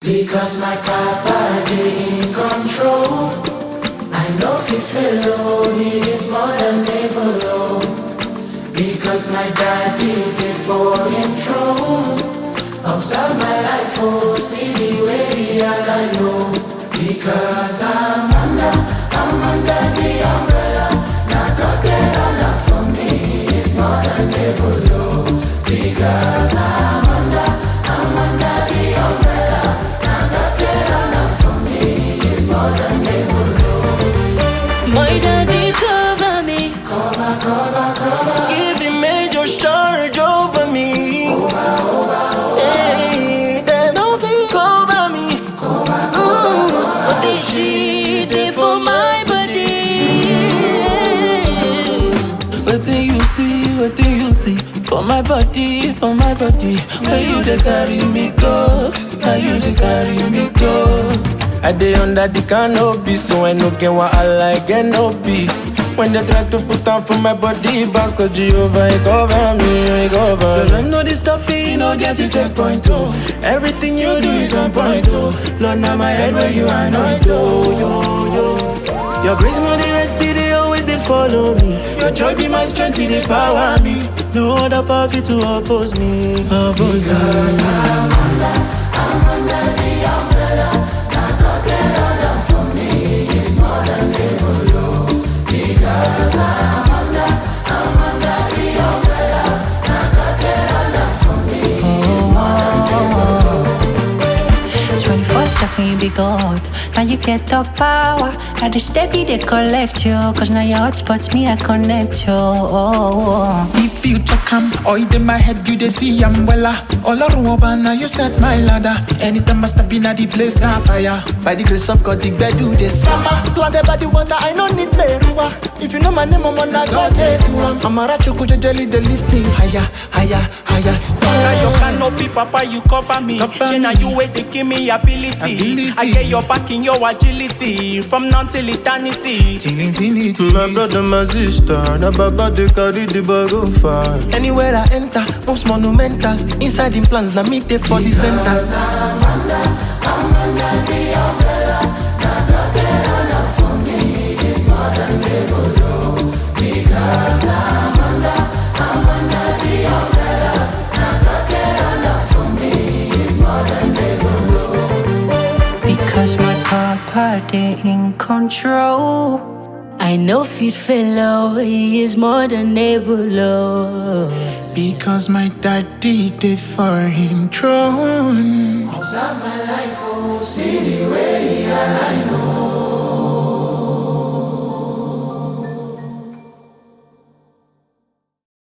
Because my papa dey in control. I know fit fellow, he is more than able. Because my daddy dey for him throne. Observe my life, oh, see the way I know. Because I'm under the umbrella. Now God get on up for me, it's more than able. Because I'm under the umbrella. Now God get on up for me, it's more than able. My daddy cover me, Cover. Give him major charge over me. Hey, they don't think over me. what did she did for my body? What do you see? What do you see? For my body, for my body. Where you they carry me go? How you they carry me go? I dey under the canopy, so I no get what I like and no be. When they try to put on for my body, bounce cause Jehovah, he cover me, he cover me. Girl, I know this stuff, you no get a checkpoint, oh. Everything you do is on point, oh. Lord, now my head where you anoint, oh, yo. Your grace, more the rest, they always they follow me. Your joy be my strength, they power me. No other power fit to oppose me. Because I'm under the umbrella. Now God get on up for me, it's more than able. Because I'm under the umbrella. Now God get on up for me, it's more than able. 24/7 you be God. Now you get the power. Now the steady they collect you. Cause now your hotspots me I connect you. The future come, oil in my head, you they see umbrella. All around now you set my ladder. Anytime I step in at the place, now fire. By the grace of God, the bed do the summer. Planted by the water, I don't need Merua. If you know my name, I'm on that God, they do. I'm a rachuku, jelly, they lift me higher. Now you canopy, papa, you cover me. Now you wait to give me ability. I get your back in your agility. From now till eternity. Till infinity. My brother, my sister, na baba they carry the bag of fire. Anywhere I enter, moves monumental. Inside in plans, na me take for the center. Because I'm under the umbrella. Now God get on up for me, it's more than able. Because I'm under the umbrella. Now God get on up for me, it's more than able. Because my papa they in control. I know fit fellow, he is more than able. Because my daddy did for him throne. Observe my life, oh, see the way